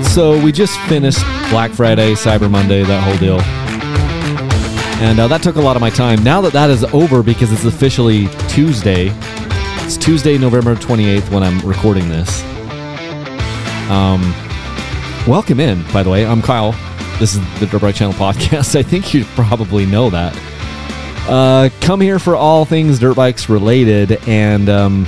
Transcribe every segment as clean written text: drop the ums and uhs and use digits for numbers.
So we just finished Black Friday, Cyber Monday, that whole deal. And that took a lot of my time. Now that is over, because it's officially Tuesday. It's Tuesday, November 28th when I'm recording this. Welcome in, by the way. I'm Kyle. This is the Dirt Bike Channel podcast. I think you probably know that. Come here for all things dirt bikes related, and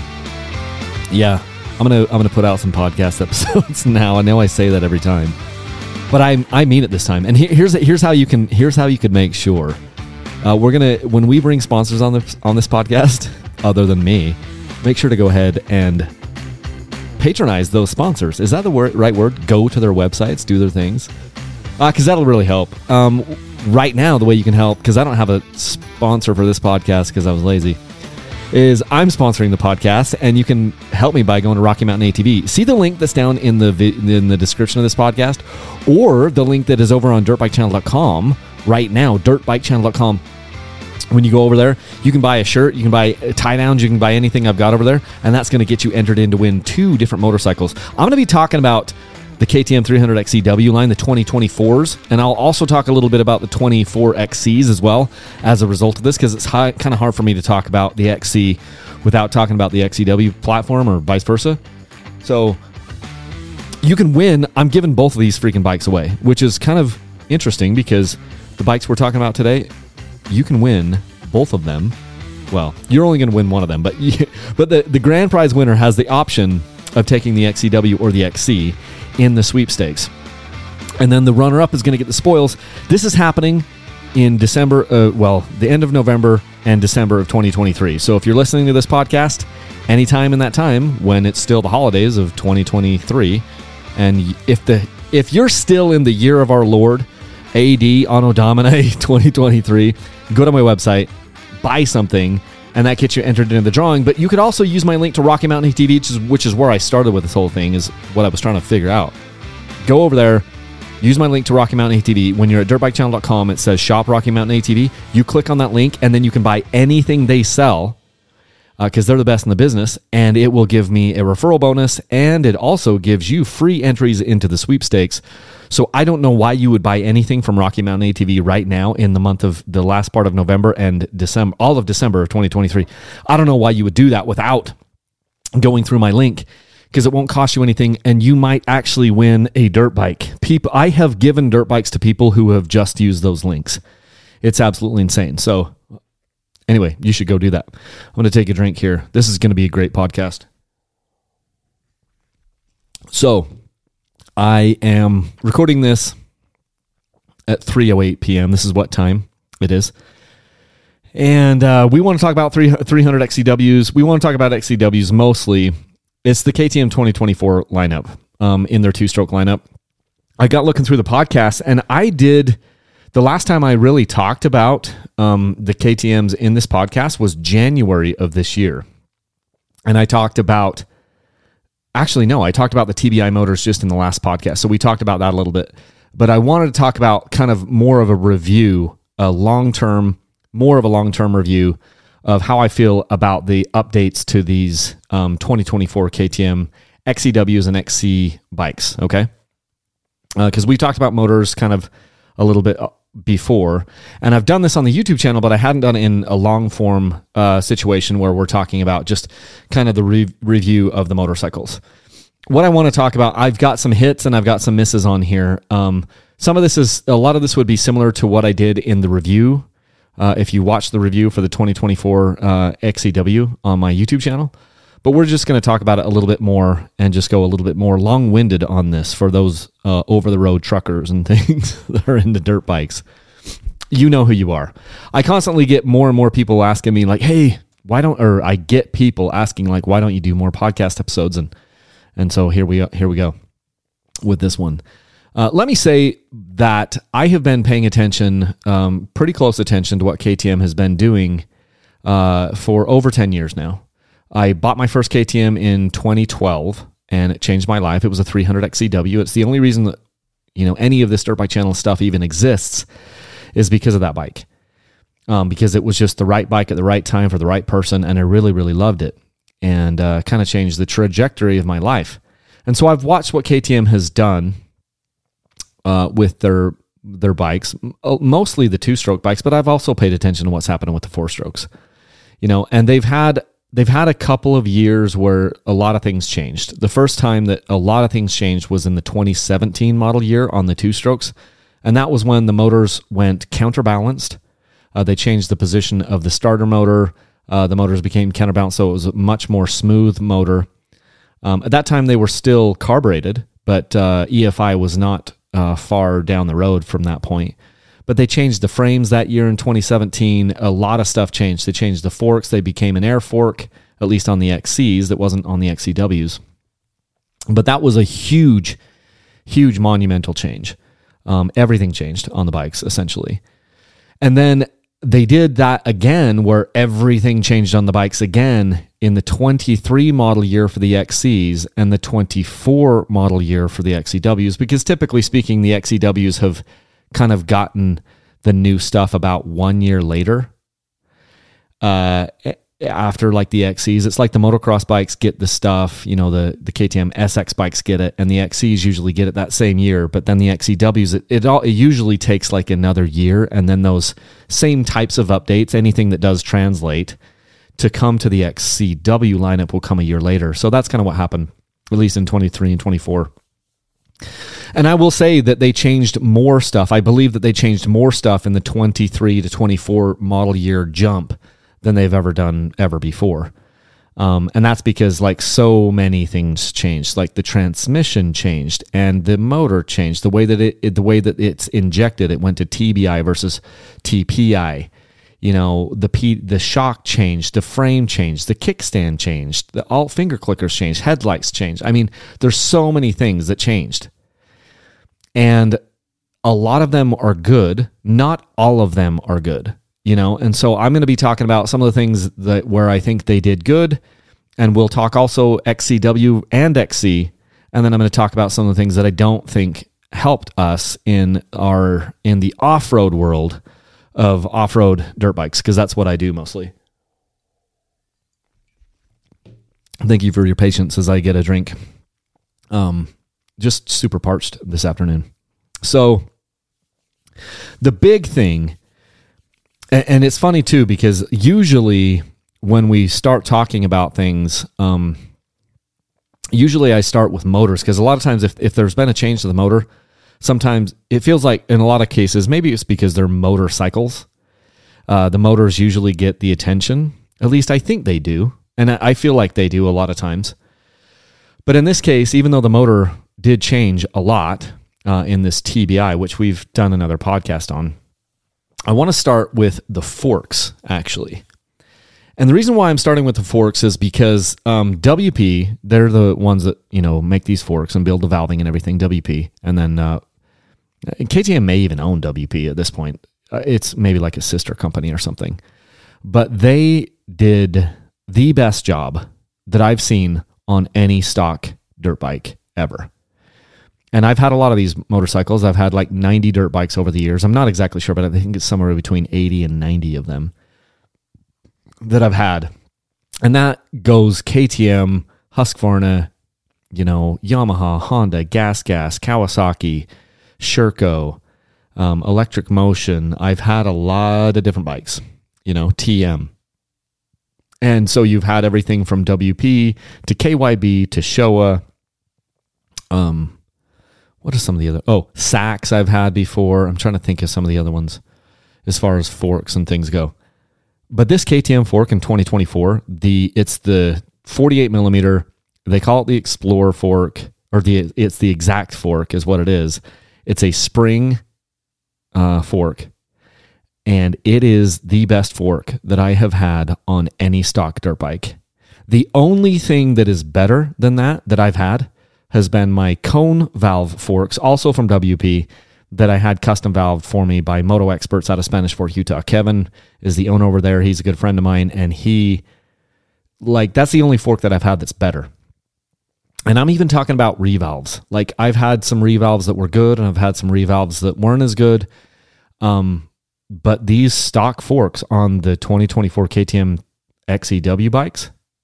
yeah, I'm gonna put out some podcast episodes now. I know I say that every time, but I mean it this time. And here's how you could make sure. We're gonna, when we bring sponsors on this podcast, other than me, make sure to go ahead and patronize those sponsors. Is that the right word? Go to their websites, do their things, because that'll really help. Right now, the way you can help, because I don't have a sponsor for this podcast because I was lazy, is I'm sponsoring the podcast, and you can help me by going to Rocky Mountain ATV. See the link that's down in the description of this podcast, or the link that is over on dirtbikechannel.com right now, dirtbikechannel.com. When you go over there, you can buy a shirt, you can buy tie downs, you can buy anything I've got over there, and that's going to get you entered in to win 2 different motorcycles. I'm going to be talking about the KTM 300 XCW line, the 2024s, and I'll also talk a little bit about the 24 XCs as well as a result of this, because it's kind of hard for me to talk about the XC without talking about the XCW platform, or vice versa. So you can win. I'm giving both of these freaking bikes away, which is kind of interesting, because the bikes we're talking about today, you can win both of them. Well, you're only going to win one of them, but the grand prize winner has the option of taking the XCW or the XC in the sweepstakes. And then the runner-up is going to get the spoils. This is happening in December, the end of November and December of 2023. So if you're listening to this podcast anytime in that time, when it's still the holidays of 2023, and if you're still in the year of our Lord, AD Anno Domini 2023, go to my website, buy something, and that gets you entered into the drawing. But you could also use my link to Rocky Mountain ATV, which is where I started with this whole thing, is what I was trying to figure out. Go over there, use my link to Rocky Mountain ATV. When you're at dirtbikechannel.com, it says Shop Rocky Mountain ATV. You click on that link, and then you can buy anything they sell, because they're the best in the business, and it will give me a referral bonus, and it also gives you free entries into the sweepstakes. So I don't know why you would buy anything from Rocky Mountain ATV right now in the month of the last part of November and December, all of December of 2023. I don't know why you would do that without going through my link, because it won't cost you anything, and you might actually win a dirt bike. I have given dirt bikes to people who have just used those links. It's absolutely insane. So anyway, you should go do that. I'm going to take a drink here. This is going to be a great podcast. So I am recording this at 3:08 p.m. This is what time it is. And we want to talk about 300 XCWs. We want to talk about XCWs mostly. It's the KTM 2024 lineup, in their 2-stroke lineup. I got looking through the podcast, and the last time I really talked about the KTMs in this podcast was January of this year. And I talked about, I talked about the TBI motors just in the last podcast. So we talked about that a little bit. But I wanted to talk about kind of more of a review, more of a long-term review of how I feel about the updates to these 2024 KTM XCWs and XC bikes, okay? Because we talked about motors kind of a little bit before, and I've done this on the YouTube channel, but I hadn't done it in a long form situation where we're talking about just kind of the review of the motorcycles. What I want to talk about, I've got some hits and I've got some misses on here. A lot of this would be similar to what I did in the review. If you watch the review for the 2024 XCW on my YouTube channel, but we're just going to talk about it a little bit more and just go a little bit more long-winded on this for those over-the-road truckers and things that are into dirt bikes. You know who you are. I constantly get more and more people asking me, like, hey, I get people asking, like, why don't you do more podcast episodes? And so here we go with this one. Let me say that I have been paying attention, pretty close attention to what KTM has been doing for over 10 years now. I bought my first KTM in 2012, and it changed my life. It was a 300 XCW. It's the only reason that any of this Dirt Bike Channel stuff even exists is because of that bike. Because it was just the right bike at the right time for the right person, and I really, really loved it, and kind of changed the trajectory of my life. And so I've watched what KTM has done with their bikes, mostly the 2-stroke bikes, but I've also paid attention to what's happening with the 4-strokes. And they've had a couple of years where a lot of things changed. The first time that a lot of things changed was in the 2017 model year on the 2-strokes, and that was when the motors went counterbalanced. They changed the position of the starter motor. The motors became counterbalanced, so it was a much more smooth motor. At that time, they were still carbureted, but EFI was not far down the road from that point. But they changed the frames that year in 2017. A lot of stuff changed. They changed the forks. They became an air fork, at least on the XCs. That wasn't on the XCWs. But that was a huge, huge monumental change. Everything changed on the bikes, essentially. And then they did that again, where everything changed on the bikes again in the 23 model year for the XCs and the 24 model year for the XCWs, because typically speaking, the XCWs have kind of gotten the new stuff about 1 year later. After like the XCs, it's like the motocross bikes get the stuff, the KTM SX bikes get it, and the XCs usually get it that same year. But then the XCWs, it usually takes like another year, and then those same types of updates, anything that does translate to come to the XCW lineup, will come a year later. So that's kind of what happened, at least in 23 and 24. And I will say that they changed more stuff. I believe that they changed more stuff in the 23 to 24 model year jump than they've ever done ever before. And that's because like so many things changed. Like the transmission changed and the motor changed. The way that it's injected, it went to TBI versus TPI. The shock changed, the frame changed, the kickstand changed, the alt finger clickers changed, headlights changed. I mean, there's so many things that changed. And a lot of them are good. Not all of them are good, And so I'm going to be talking about some of the things where I think they did good. And we'll talk also XCW and XC. And then I'm going to talk about some of the things that I don't think helped us in the off-road world of off-road dirt bikes, because that's what I do mostly. Thank you for your patience as I get a drink. Just super parched this afternoon. So the big thing, and it's funny too, because usually when we start talking about things, usually I start with motors, because a lot of times if there's been a change to the motor, sometimes it feels like in a lot of cases, maybe it's because they're motorcycles. The motors usually get the attention. At least I think they do. And I feel like they do a lot of times. But in this case, even though the motor did change a lot in this TBI, which we've done another podcast on, I want to start with the forks, actually. And the reason why I'm starting with the forks is because WP, they're the ones that, make these forks and build the valving and everything, WP. And then KTM may even own WP at this point. It's maybe like a sister company or something. But they did the best job that I've seen on any stock dirt bike ever. And I've had a lot of these motorcycles. I've had like 90 dirt bikes over the years. I'm not exactly sure, but I think it's somewhere between 80 and 90 of them that I've had. And that goes KTM, Husqvarna, Yamaha, Honda, Gas, Kawasaki, Sherco, Electric Motion. I've had a lot of different bikes, TM. And so you've had everything from WP to KYB to Showa. What are some of the other? Oh, Sachs I've had before. I'm trying to think of some of the other ones as far as forks and things go. But this KTM fork in 2024, it's the 48 millimeter. They call it the Explorer fork, or it's the Exact fork is what it is. It's a spring fork, and it is the best fork that I have had on any stock dirt bike. The only thing that is better than that I've had has been my cone valve forks, also from WP, that I had custom valved for me by Moto Experts out of Spanish Fork, Utah. Kevin is the owner over there. He's a good friend of mine, and that's the only fork that I've had that's better. And I'm even talking about revalves. Like, I've had some revalves that were good, and I've had some revalves that weren't as good. But these stock forks on the 2024 KTM XCW bikes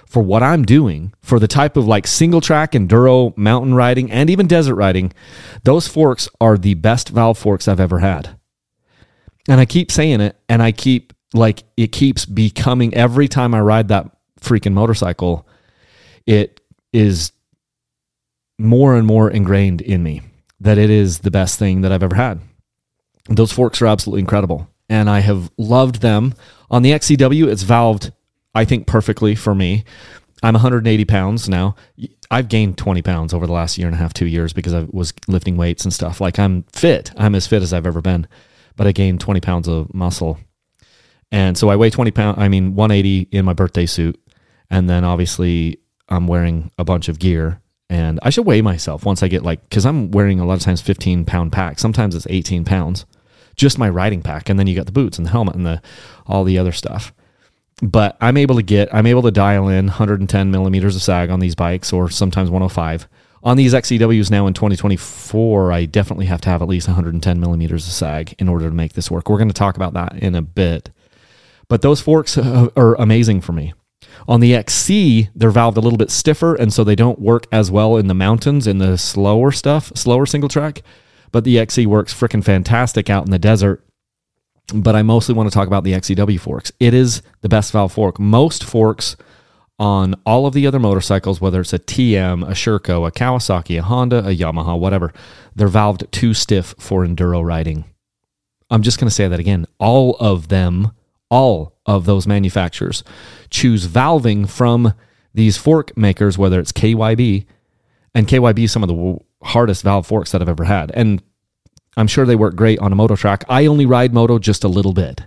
for what I'm doing, for the type of like single track enduro mountain riding and even desert riding, those forks are the best valve forks I've ever had. And I keep saying it, and I keep like, it keeps becoming, every time I ride that freaking motorcycle, it is more and more ingrained in me that it is the best thing that I've ever had. Those forks are absolutely incredible, and I have loved them. On the XCW, it's valved, I think, perfectly for me. I'm 180 pounds now. I've gained 20 pounds over the last year and a half, 2 years, because I was lifting weights and stuff. Like, I'm fit. I'm as fit as I've ever been, but I gained 20 pounds of muscle. And so I weigh 180 in my birthday suit. And then obviously I'm wearing a bunch of gear, and I should weigh myself once I get because I'm wearing a lot of times 15-pound packs. Sometimes it's 18 pounds, just my riding pack. And then you got the boots and the helmet and all the other stuff. But I'm able to dial in 110 millimeters of sag on these bikes, or sometimes 105. On these XCWs now in 2024, I definitely have to have at least 110 millimeters of sag in order to make this work. We're going to talk about that in a bit. But those forks are amazing for me. On the XC, they're valved a little bit stiffer, and so they don't work as well in the mountains, in the slower single track. But the XC works freaking fantastic out in the desert. But I mostly want to talk about the XCW forks. It is the best valve fork. Most forks on all of the other motorcycles, whether it's a TM, a Sherco, a Kawasaki, a Honda, a Yamaha, whatever, they're valved too stiff for enduro riding. I'm just going to say that again. All of those manufacturers choose valving from these fork makers, whether it's KYB, and KYB is some of the hardest valve forks that I've ever had. And I'm sure they work great on a moto track. I only ride moto just a little bit.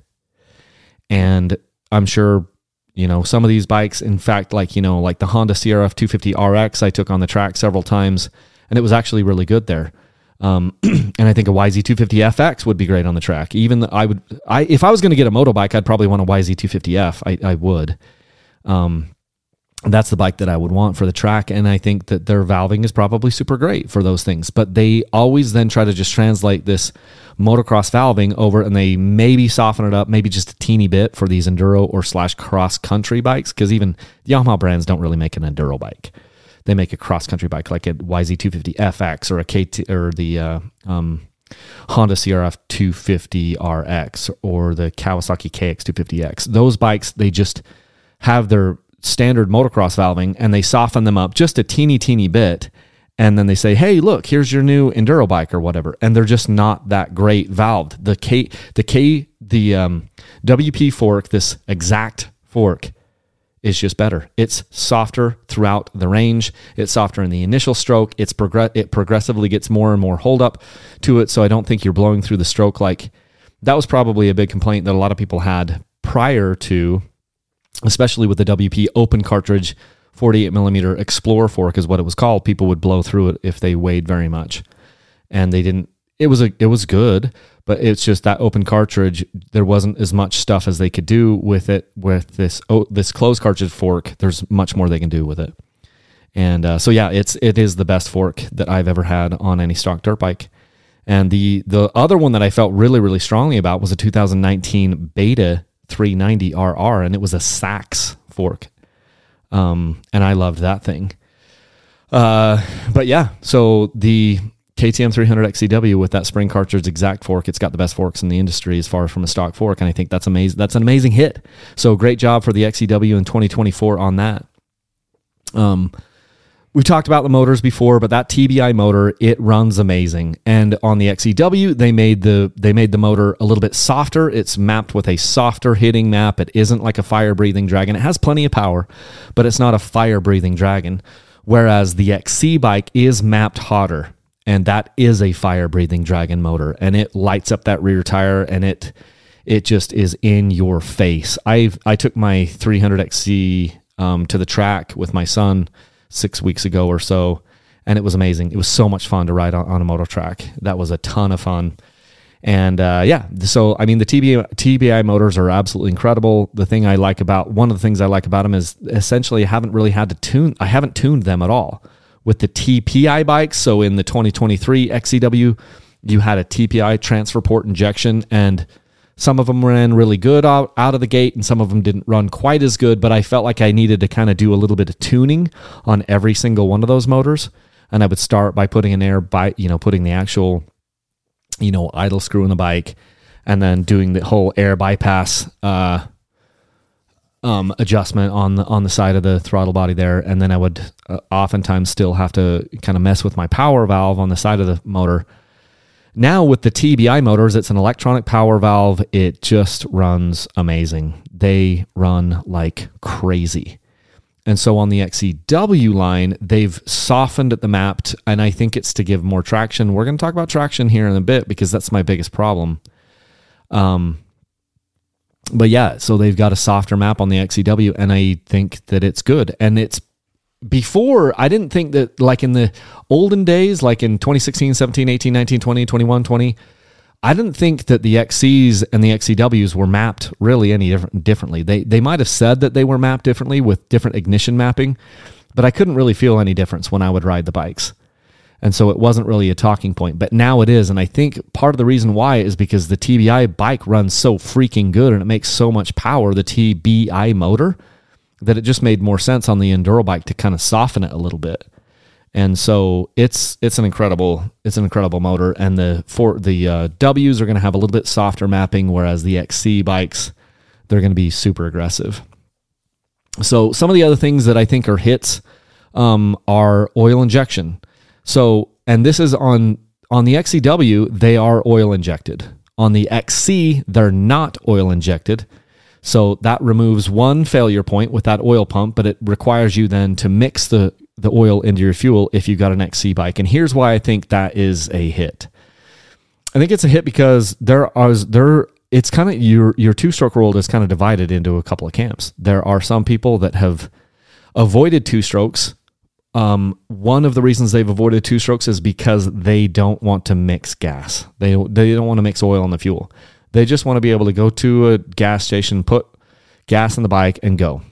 And I'm sure, some of these bikes, in fact, like the Honda CRF 250 RX, I took on the track several times, and it was actually really good there. And I think a YZ250FX would be great on the track. Even if I was going to get a motorbike, I'd probably want a YZ250F. I would. That's the bike that I would want for the track. And I think that their valving is probably super great for those things. But they always then try to just translate this motocross valving over, and they maybe soften it up, maybe just a teeny bit for these enduro or / cross country bikes. Because even the Yamaha brands don't really make an enduro bike. They make a cross-country bike like a YZ250FX or a KT or the Honda CRF 250 RX or the Kawasaki KX250X. Those bikes, they just have their standard motocross valving, and they soften them up just a teeny bit, and then they say, "Hey, look, here's your new enduro bike," or whatever. And they're just not that great valved. The WP fork, this exact fork, is just better. It's softer throughout the range. It's softer in the initial stroke. It progressively gets more and more hold up to it, so I don't think you're blowing through the stroke. That was probably a big complaint that a lot of people had prior to, especially with the WP open cartridge 48 millimeter Explorer fork is what it was called. People would blow through it if they weighed very much, and they didn't. It was good, but it's just that open cartridge, there wasn't as much stuff as they could do with it. With this closed cartridge fork, there's much more they can do with it. And so yeah, it is the best fork that I've ever had on any stock dirt bike. And the other one that I felt really, really strongly about was a 2019 Beta 390 RR, and it was a Sachs fork. And I loved that thing. But yeah, so the KTM 300 XCW with that spring cartridge exact fork, it's got the best forks in the industry as far as from a stock fork, and I think that's amazing. That's an amazing hit. So great job for the XCW in 2024 on that. We've talked about the motors before, but that TBI motor, it runs amazing. And on the XCW, they made the motor a little bit softer. It's mapped with a softer hitting map. It isn't like a fire-breathing Dragon. It has plenty of power, but it's not a fire-breathing Dragon. Whereas the XC bike is mapped hotter. And that is a fire-breathing Dragon motor, and it lights up that rear tire, and it just is in your face. I took my 300 XC to the track with my son 6 weeks ago or so, and it was amazing. It was so much fun to ride on a moto track. That was a ton of fun. And so I mean, the TBI motors are absolutely incredible. One of the things I like about them is essentially I haven't tuned them at all. With the TPI bikes, so in the 2023 XCW, you had a TPI transfer port injection, and Some of them ran really good out of the gate, and some of them didn't run quite as good, but I felt like I needed to kind of do a little bit of tuning on every single one of those motors. And I would start by putting putting the actual, idle screw in the bike, and then doing the whole air bypass adjustment on the side of the throttle body there. And then I would oftentimes still have to kind of mess with my power valve on the side of the motor. Now with the TBI motors, it's an electronic power valve. It just runs amazing. They run like crazy. And so on the XCW line, they've softened the map, and I think it's to give more traction. We're going to talk about traction here in a bit because that's my biggest problem. But yeah, so they've got a softer map on the XCW, and I think that it's good. And it's before, I didn't think that, like in the olden days, like in 2016, 17, 18, 19, 20, 21, 20, I didn't think that the XCs and the XCWs were mapped really any differently. They might have said that they were mapped differently with different ignition mapping, but I couldn't really feel any difference when I would ride the bikes. And so it wasn't really a talking point, but now it is. And I think part of the reason why is because the TBI bike runs so freaking good and it makes so much power, the TBI motor, that it just made more sense on the enduro bike to kind of soften it a little bit. And so it's an incredible motor. And the W's are going to have a little bit softer mapping, whereas the XC bikes, they're going to be super aggressive. So some of the other things that I think are hits are oil injection. So, and this is on the XCW, they are oil injected. On the XC, they're not oil injected. So that removes one failure point with that oil pump, but it requires you then to mix the oil into your fuel if you've got an XC bike. And here's why I think that is a hit. I think it's a hit because it's kind of your two-stroke world is kind of divided into a couple of camps. There are some people that have avoided two strokes. One of the reasons they've avoided two strokes is because they don't want to mix gas. They don't want to mix oil in the fuel. They just want to be able to go to a gas station, put gas in the bike, and go.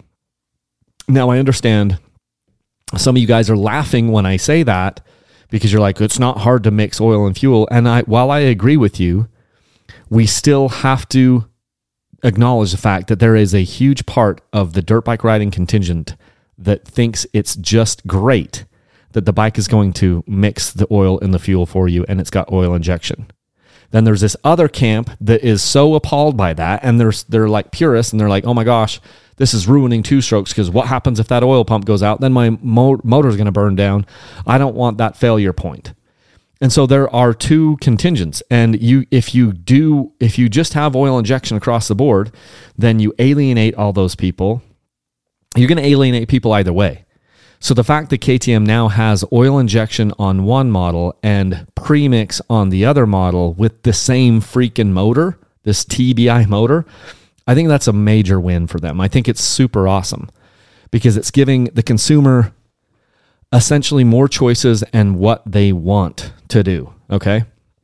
Now, I understand some of you guys are laughing when I say that because you're like, it's not hard to mix oil and fuel. And while I agree with you, we still have to acknowledge the fact that there is a huge part of the dirt bike riding contingent that thinks it's just great that the bike is going to mix the oil and the fuel for you and it's got oil injection. Then there's this other camp that is so appalled by that, and they're like purists, and they're like, oh my gosh, this is ruining two strokes because what happens if that oil pump goes out? Then my motor is going to burn down. I don't want that failure point. And so there are two contingents, and if you just have oil injection across the board, then you alienate all those people. You're going to alienate people either way. So the fact that KTM now has oil injection on one model and premix on the other model with the same freaking motor, this TBI motor, I think that's a major win for them. I think it's super awesome because it's giving the consumer essentially more choices and what they want to do, okay?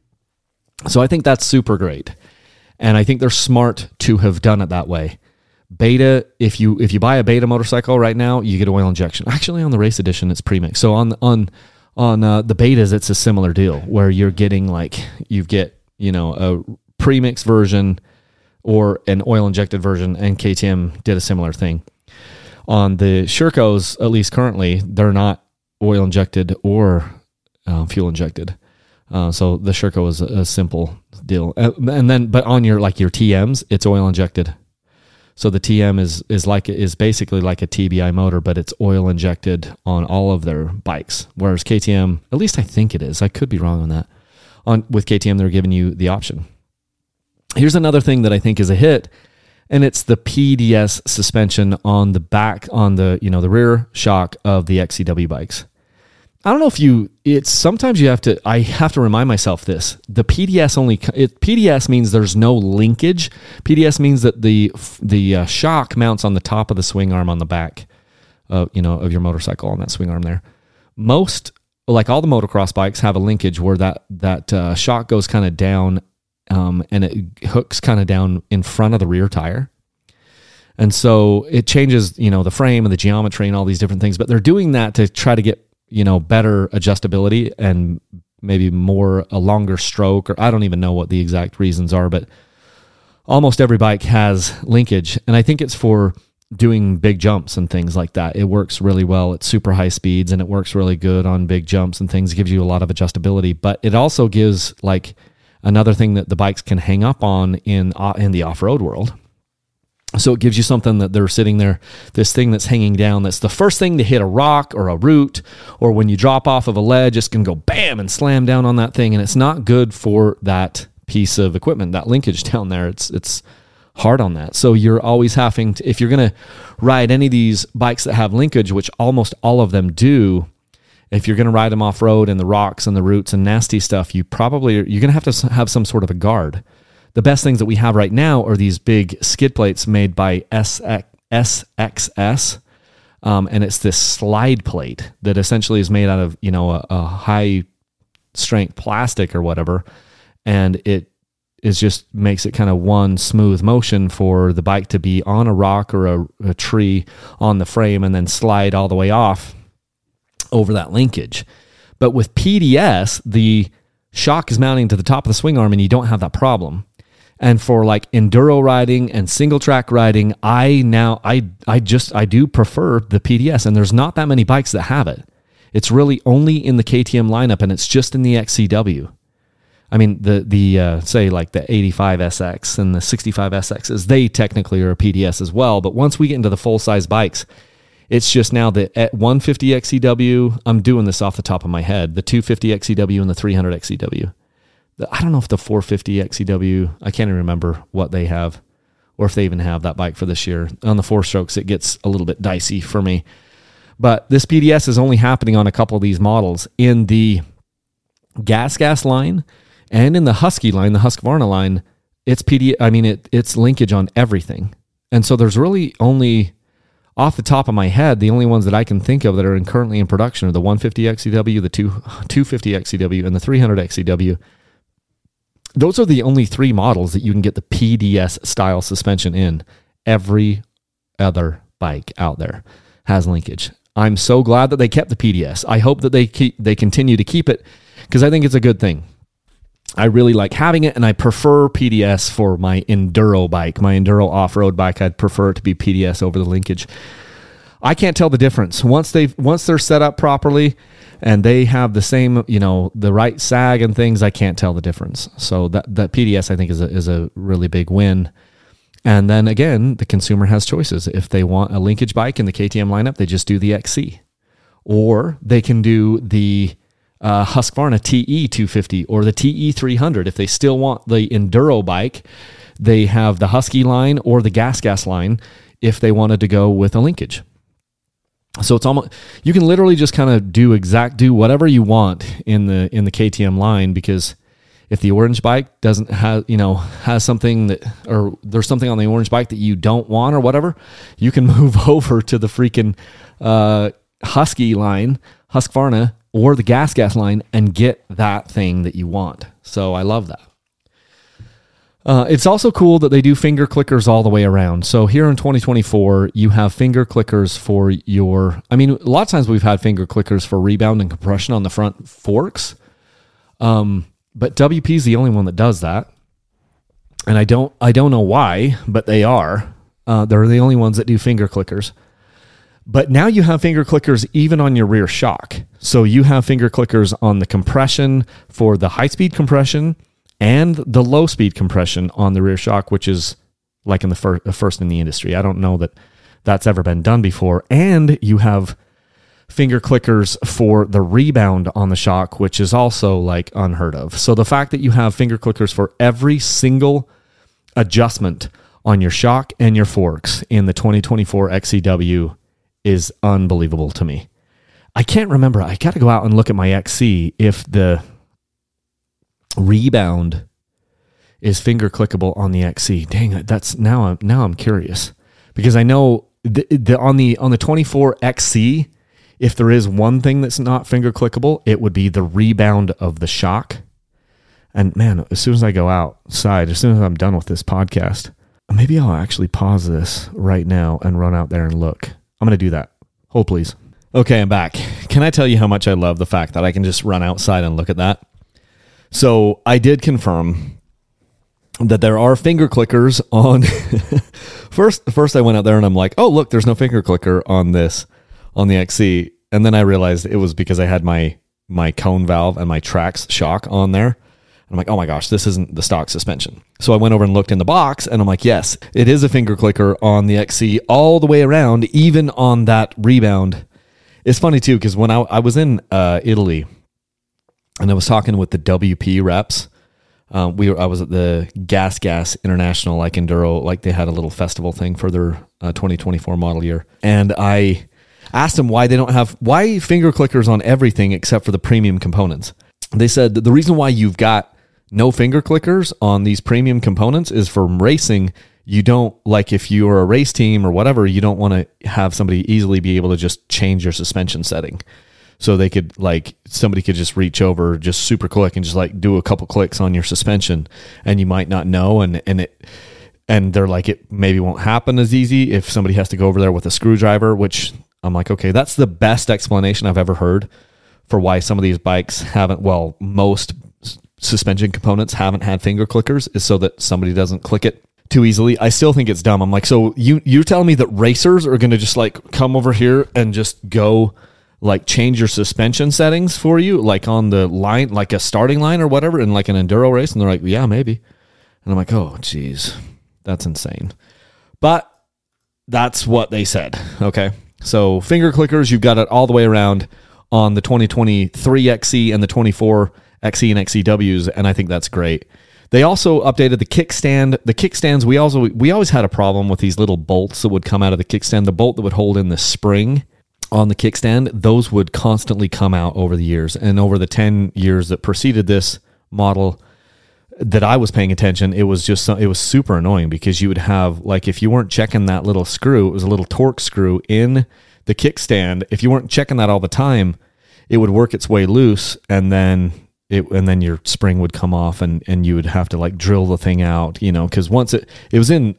So I think that's super great. And I think they're smart to have done it that way. Beta, if you buy a Beta motorcycle right now, you get oil injection. Actually, on the race edition, it's premix. So on the Betas, it's a similar deal where you're getting a premix version or an oil injected version, and KTM did a similar thing. On the Shercos, at least currently, they're not oil injected or fuel injected. So the Sherco is a simple deal, but on your TMs, it's oil injected. So the TM is basically like a TBI motor, but it's oil injected on all of their bikes. Whereas KTM, at least I think it is. I could be wrong on that. With KTM, they're giving you the option. Here's another thing that I think is a hit, and it's the PDS suspension on the back, on the rear shock of the XCW bikes. I don't know if sometimes I have to remind myself this. The PDS means there's no linkage. PDS means that the shock mounts on the top of the swing arm on the back of your motorcycle on that swing arm there. Most, like all the motocross bikes, have a linkage where that shock goes kind of down and it hooks kind of down in front of the rear tire. And so it changes, the frame and the geometry and all these different things, but they're doing that to try to get better adjustability and maybe a longer stroke, or I don't even know what the exact reasons are, but almost every bike has linkage, and I think it's for doing big jumps and things like that. It works really well at super high speeds, and it works really good on big jumps and things. It gives you a lot of adjustability, but it also gives like another thing that the bikes can hang up on in the off-road world. So it gives you something that they're sitting there, this thing that's hanging down, that's the first thing to hit a rock or a root, or when you drop off of a ledge, it's going to go bam and slam down on that thing, and it's not good for that piece of equipment, that linkage down there. It's hard on that. So you're always having to, if you're going to ride any of these bikes that have linkage, which almost all of them do, if you're going to ride them off road and the rocks and the roots and nasty stuff, you're going to have some sort of a guard. The best things that we have right now are these big skid plates made by SXS. And it's this slide plate that essentially is made out of, a high strength plastic or whatever. And it just makes it kind of one smooth motion for the bike to be on a rock or a tree on the frame and then slide all the way off over that linkage. But with PDS, the shock is mounting to the top of the swing arm and you don't have that problem. And for like enduro riding and single track riding, I do prefer the PDS, and there's not that many bikes that have it. It's really only in the KTM lineup, and it's just in the XCW. I mean, the say like the 85 SX and the 65 SXs, they technically are a PDS as well. But once we get into the full size bikes, it's just now the 150 XCW. I'm doing this off the top of my head. The 250 XCW and the 300 XCW. I don't know if the 450 XCW, I can't even remember what they have, or if they even have that bike for this year. On the 4-strokes, it gets a little bit dicey for me. But this PDS is only happening on a couple of these models. In the Gas line and in the Husky line, the Husqvarna line, it's linkage on everything. And so there's really only, off the top of my head, the only ones that I can think of that are currently in production are the 150 XCW, the 250 XCW, and the 300 XCW. Those are the only three models that you can get the PDS style suspension in. Every other bike out there has linkage. I'm so glad that they kept the PDS. I hope that they continue to keep it, because I think it's a good thing. I really like having it, and I prefer PDS for my enduro bike, my enduro off-road bike. I'd prefer it to be PDS over the linkage. I can't tell the difference once they're set up properly and they have the same, the right sag and things. I can't tell the difference. So that PDS, I think, is a really big win. And then again, the consumer has choices. If they want a linkage bike in the KTM lineup, they just do the XC, or they can do the Husqvarna TE 250 or the TE 300. If they still want the enduro bike, they have the Husky line or the Gas line if they wanted to go with a linkage. So it's almost, you can literally just kind of do whatever you want in the KTM line, because if the orange bike doesn't have, has something that, or there's something on the orange bike that you don't want or whatever, you can move over to the freaking Husky line, Husqvarna, or the Gas line and get that thing that you want. So I love that. It's also cool that they do finger clickers all the way around. So here in 2024, you have finger clickers for a lot of times we've had finger clickers for rebound and compression on the front forks. But WP is the only one that does that. And I don't know why, but they are. They're the only ones that do finger clickers. But now you have finger clickers even on your rear shock. So you have finger clickers on the compression for the high-speed compression and the low-speed compression on the rear shock, which is like in the first in the industry. I don't know that that's ever been done before. And you have finger clickers for the rebound on the shock, which is also like unheard of. So the fact that you have finger clickers for every single adjustment on your shock and your forks in the 2024 XCW is unbelievable to me. I can't remember. I got to go out and look at my XC if the rebound is finger clickable on the XC. Dang it! That's now I'm curious, because I know on the 24 XC, if there is one thing that's not finger clickable, it would be the rebound of the shock. And man, as soon as I go outside, as soon as I'm done with this podcast, maybe I'll actually pause this right now and run out there and look. I'm going to do that. Hold, please. Okay, I'm back. Can I tell you how much I love the fact that I can just run outside and look at that? So I did confirm that there are finger clickers on. First I went out there and I'm like, oh, look, there's no finger clicker on the XC. And then I realized it was because I had my cone valve and my Trax shock on there. I'm like, oh my gosh, this isn't the stock suspension. So I went over and looked in the box and I'm like, yes, it is a finger clicker on the XC all the way around, even on that rebound. It's funny too, because when I was in Italy and I was talking with the WP reps, I was at the Gas International, like Enduro, like they had a little festival thing for their 2024 model year. And I asked them why finger clickers on everything except for the premium components. They said that the reason why you've got no finger clickers on these premium components is for racing. You don't, like if you're a race team or whatever, you don't want to have somebody easily be able to just change your suspension setting. So they could, like, somebody could just reach over just super quick and just like do a couple clicks on your suspension and you might not know. And they're like, it maybe won't happen as easy if somebody has to go over there with a screwdriver, which I'm like, okay, that's the best explanation I've ever heard for why some of these bikes haven't, well, most suspension components haven't had finger clickers, is so that somebody doesn't click it too easily. I still think it's dumb. I'm like, so you're telling me that racers are going to just like come over here and just go like change your suspension settings for you, like on the line, like a starting line or whatever, in like an enduro race? And they're like, yeah, maybe. And I'm like, oh, geez, that's insane. But that's what they said. Okay. So finger clickers, you've got it all the way around on the 2023 XC and the 24 XE and XEWs, and I think that's great. They also updated the kickstand. The kickstands, we always had a problem with these little bolts that would come out of the kickstand. The bolt that would hold in the spring on the kickstand, those would constantly come out over the years. And over the 10 years that preceded this model that I was paying attention, it was super annoying because you would have, like, if you weren't checking that little screw, it was a little torque screw in the kickstand. If you weren't checking that all the time, it would work its way loose, and then your spring would come off, and you would have to like drill the thing out, because once it was in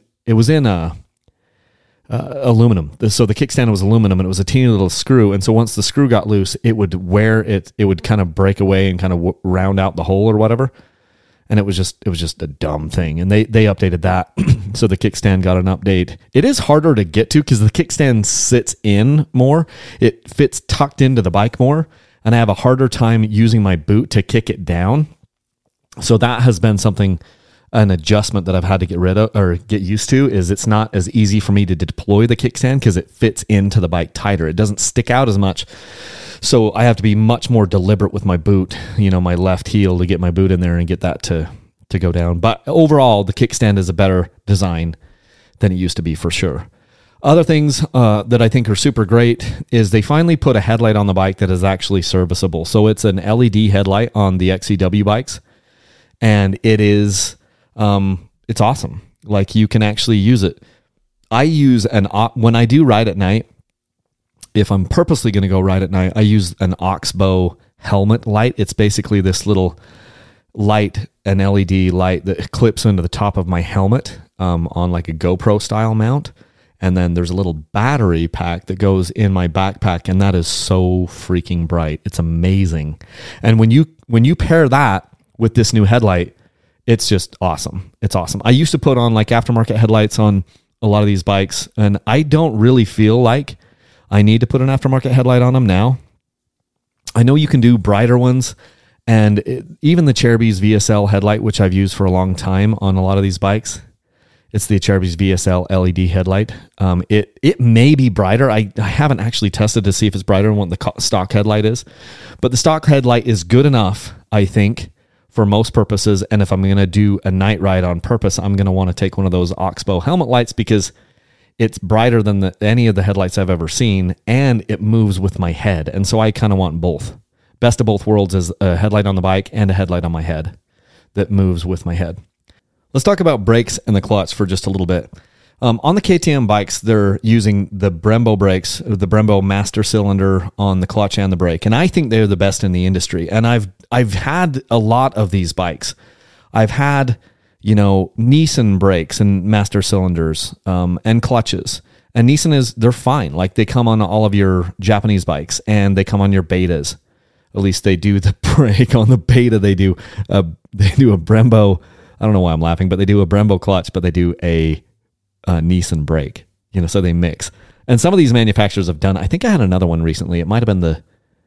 aluminum. So the kickstand was aluminum, and it was a teeny little screw. And so once the screw got loose, it would would kind of break away and kind of round out the hole or whatever. And it was just a dumb thing. And they updated that. So the kickstand got an update. It is harder to get to because the kickstand sits in more. It fits tucked into the bike more. And I have a harder time using my boot to kick it down. So that has been an adjustment that I've had to get rid of or get used to, is it's not as easy for me to deploy the kickstand because it fits into the bike tighter. It doesn't stick out as much. So I have to be much more deliberate with my boot, my left heel, to get my boot in there and get that to go down. But overall, the kickstand is a better design than it used to be, for sure. Other things that I think are super great is they finally put a headlight on the bike that is actually serviceable. So it's an LED headlight on the XCW bikes, and it is it's awesome. Like, you can actually use it. I use when I do ride at night, if I'm purposely going to go ride at night, I use an Oxbow helmet light. It's basically this little light, an LED light that clips into the top of my helmet on like a GoPro style mount. And then there's a little battery pack that goes in my backpack, and that is so freaking bright. It's amazing. And when you pair that with this new headlight, it's just awesome. It's awesome. I used to put on like aftermarket headlights on a lot of these bikes, and I don't really feel like I need to put an aftermarket headlight on them now. I know you can do brighter ones, and even the Cherubies VSL headlight, which I've used for a long time on a lot of these bikes, it's the Cherubies VSL LED headlight. It may be brighter. I haven't actually tested to see if it's brighter than what the stock headlight is, but the stock headlight is good enough, I think, for most purposes. And if I'm going to do a night ride on purpose, I'm going to want to take one of those Oxbow helmet lights because it's brighter than any of the headlights I've ever seen, and it moves with my head. And so I kind of want both. Best of both worlds is a headlight on the bike and a headlight on my head that moves with my head. Let's talk about brakes and the clutch for just a little bit. On the KTM bikes, they're using the Brembo brakes, the Brembo master cylinder on the clutch and the brake. And I think they're the best in the industry. And I've had a lot of these bikes. I've had, Nissan brakes and master cylinders and clutches. And Nissan they're fine. Like, they come on all of your Japanese bikes, and they come on your Betas. At least they do the brake on the Beta. They do a Brembo I don't know why I'm laughing, but they do a Brembo clutch, but they do a Nissan brake, so they mix. And some of these manufacturers have done, I think I had another one recently. It might've been the,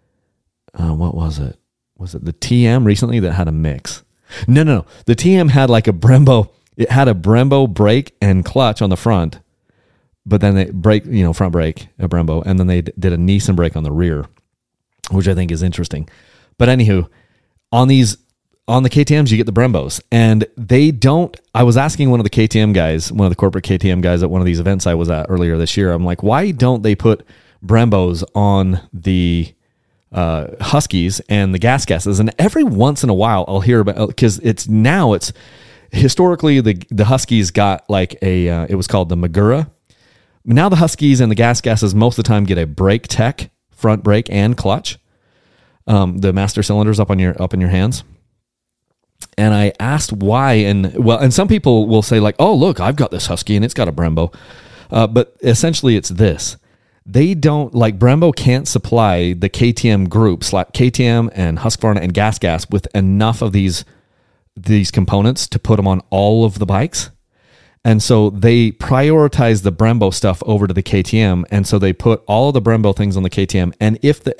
what was it? Was it the TM recently that had a mix? No. The TM had like a Brembo. It had a Brembo brake and clutch on the front, but then they brake, front brake, a Brembo, and then they did a Nissan brake on the rear, which I think is interesting. But anywho, on the KTMs, you get the Brembos, and they don't. I was asking one of the KTM guys, one of the corporate KTM guys at one of these events I was at earlier this year. I'm like, why don't they put Brembos on the Huskies and the gas gases? And every once in a while I'll hear about, because it's historically the Huskies got like it was called the Magura. Now the Huskies and the gas gases most of the time get a brake tech front brake and clutch, the master cylinders up on your hands. And I asked why, and some people will say like, oh look, I've got this Husky and it's got a Brembo, but essentially it's this. They don't, like, Brembo can't supply the KTM groups, like KTM and Husqvarna and Gas with enough of these components to put them on all of the bikes. And so they prioritize the Brembo stuff over to the KTM. And so they put all of the Brembo things on the KTM. And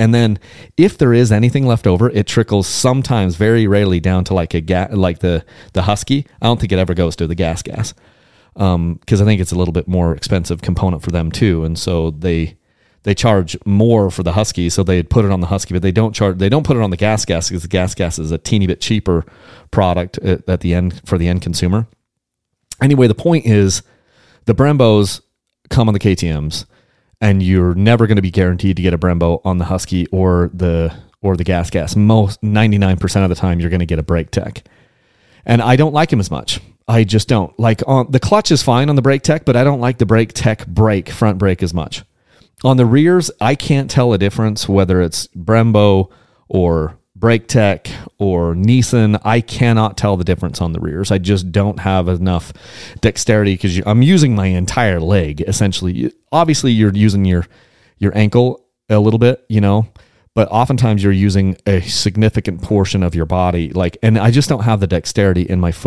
if there is anything left over, it trickles sometimes, very rarely, down to like the Husky. I don't think it ever goes to the gas. Because I think it's a little bit more expensive component for them too. And so they charge more for the Husky, so they'd put it on the Husky, but they don't put it on the gas because the gas is a teeny bit cheaper product at the end for the end consumer. Anyway, the point is the Brembos come on the KTMs, and you're never going to be guaranteed to get a Brembo on the Husky or the gas. Most 99% of the time you're going to get a brake tech. And I don't like them as much. I just don't. Like, on the clutch is fine on the brake tech, but I don't like the brake tech front brake as much. On the rears, I can't tell a difference whether it's Brembo or brake tech or Nissan. I cannot tell the difference on the rears. I just don't have enough dexterity because I'm using my entire leg, essentially. Obviously, you're using your ankle a little bit, but oftentimes you're using a significant portion of your body. And I just don't have the dexterity in my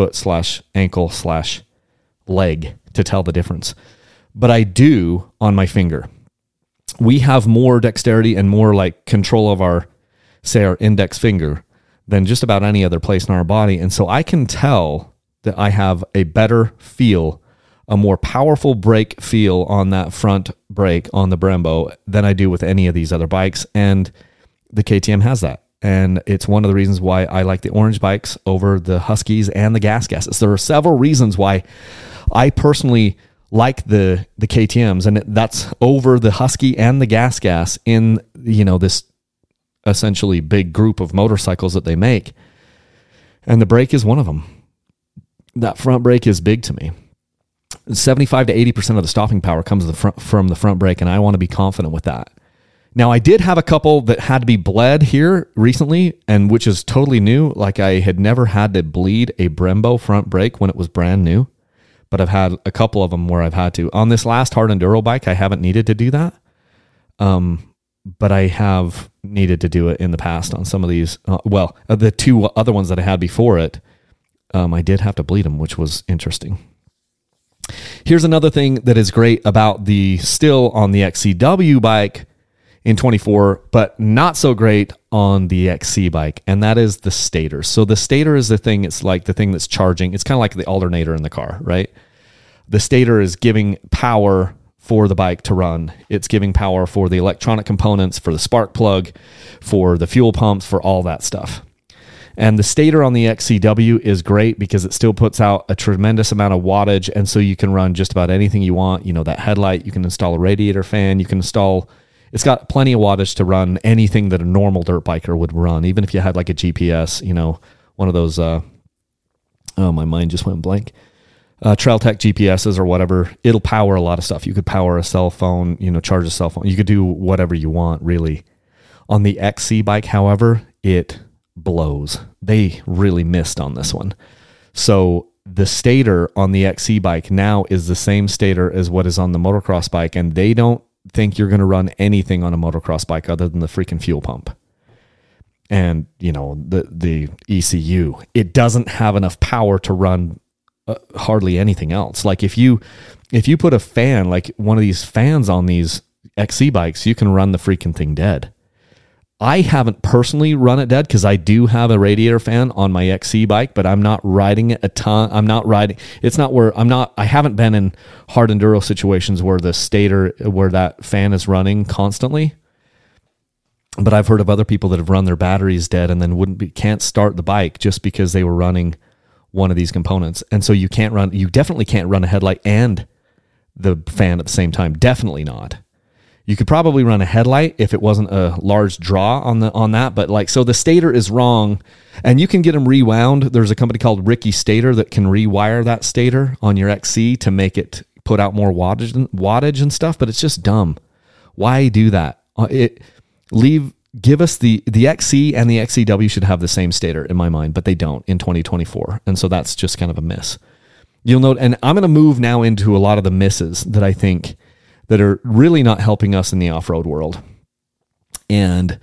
foot/ankle/leg to tell the difference. But I do on my finger. We have more dexterity and more like control of our index finger than just about any other place in our body. And so I can tell that I have a better feel, a more powerful brake feel on that front brake on the Brembo than I do with any of these other bikes. And the KTM has that. And it's one of the reasons why I like the orange bikes over the Huskies and the gases. There are several reasons why I personally like the KTMs, and that's over the Husky and the gas in, this essentially big group of motorcycles that they make. And the brake is one of them. That front brake is big to me. 75 to 80% of the stopping power comes from the front brake, and I want to be confident with that. Now, I did have a couple that had to be bled here recently, and which is totally new. Like, I had never had to bleed a Brembo front brake when it was brand new, but I've had a couple of them where I've had to. On this last hard enduro bike, I haven't needed to do that, but I have needed to do it in the past on some of these. The two other ones that I had before it, I did have to bleed them, which was interesting. Here's another thing that is great about still on the XCW bike in 24, but not so great on the XC bike, and that is the stator. So the stator is the thing, it's like the thing that's charging. It's kind of like the alternator in the car, right? The stator is giving power for the bike to run. It's giving power for the electronic components, for the spark plug, for the fuel pumps, for all that stuff. And the stator on the XCW is great because it still puts out a tremendous amount of wattage, and so you can run just about anything you want. That headlight, you can install a radiator fan, it's got plenty of wattage to run anything that a normal dirt biker would run, even if you had like a GPS, one of those, my mind just went blank, Trail Tech GPSs or whatever. It'll power a lot of stuff. You could power a cell phone, charge a cell phone. You could do whatever you want, really. On the XC bike, however, it blows. They really missed on this one. So the stator on the XC bike now is the same stator as what is on the motocross bike, and they don't think you're going to run anything on a motocross bike other than the freaking fuel pump. and the ECU, it doesn't have enough power to run hardly anything else. Like if you put a fan, like one of these fans on these XC bikes, you can run the freaking thing dead. I haven't personally run it dead because I do have a radiator fan on my XC bike, but I'm not riding it a ton. I haven't been in hard enduro situations where the stator, where that fan is running constantly. But I've heard of other people that have run their batteries dead and then can't start the bike just because they were running one of these components. And so you definitely can't run a headlight and the fan at the same time. Definitely not. You could probably run a headlight if it wasn't a large draw on that, but so the stator is wrong, and you can get them rewound. There's a company called Ricky Stator that can rewire that stator on your XC to make it put out more wattage and stuff, but it's just dumb. Why do that? Give us the XC and the XCW should have the same stator in my mind, but they don't in 2024, and so that's just kind of a miss. You'll note, and I'm going to move now into a lot of the misses that I think that are really not helping us in the off-road world. And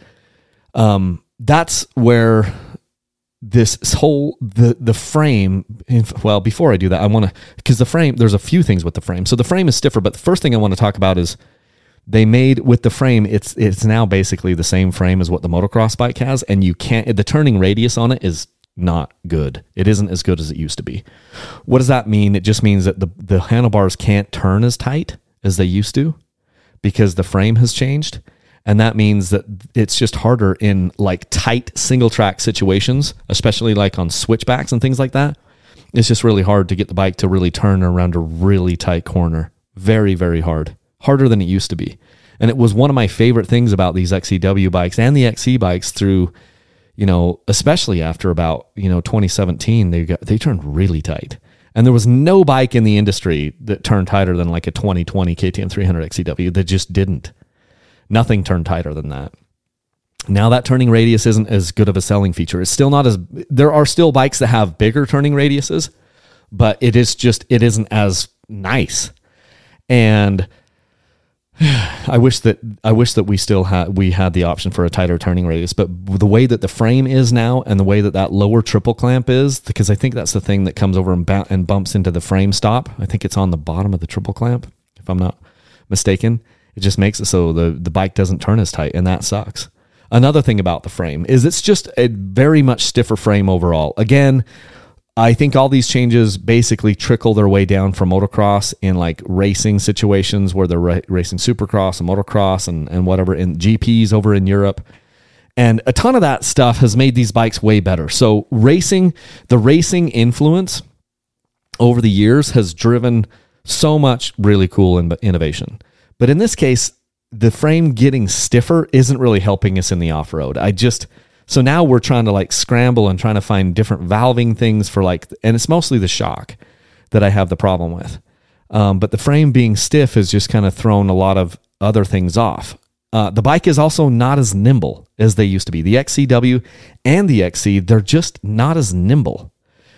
that's where this whole, the frame, well, before I do that, because the frame, there's a few things with the frame. So the frame is stiffer, but the first thing I want to talk about is they made with the frame, it's now basically the same frame as what the motocross bike has, and the turning radius on it is not good. It isn't as good as it used to be. What does that mean? It just means that the handlebars can't turn as tight as they used to because the frame has changed. And that means that it's just harder in like tight single track situations, especially like on switchbacks and things like that. It's just really hard to get the bike to really turn around a really tight corner. Very, very hard. Harder than it used to be. And it was one of my favorite things about these XCW bikes and the XC bikes through, especially after about, 2017, they turned really tight. And there was no bike in the industry that turned tighter than like a 2020 KTM 300 XCW. That just didn't. Nothing turned tighter than that. Now that turning radius isn't as good of a selling feature. It's still not there are still bikes that have bigger turning radiuses, but it isn't as nice. And I wish that we had the option for a tighter turning radius, but the way that the frame is now and the way that lower triple clamp is, because I think that's the thing that comes over and bumps into the frame stop. I think it's on the bottom of the triple clamp, if I'm not mistaken. It just makes it so the bike doesn't turn as tight, and that sucks. Another thing about the frame is it's just a very much stiffer frame overall. Again, I think all these changes basically trickle their way down from motocross in like racing situations where they're racing supercross and motocross and whatever in GPs over in Europe. And a ton of that stuff has made these bikes way better. So the racing influence over the years has driven so much really cool innovation. But in this case, the frame getting stiffer isn't really helping us in the off-road. So now we're trying to like scramble and trying to find different valving things for and it's mostly the shock that I have the problem with. But the frame being stiff has just kind of thrown a lot of other things off. The bike is also not as nimble as they used to be. The XCW and the XC, they're just not as nimble.